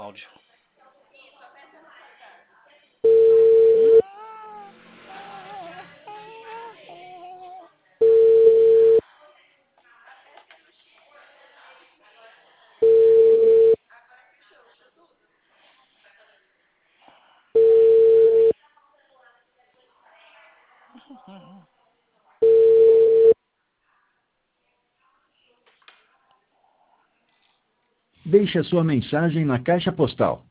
áudio. Deixe a sua mensagem na caixa postal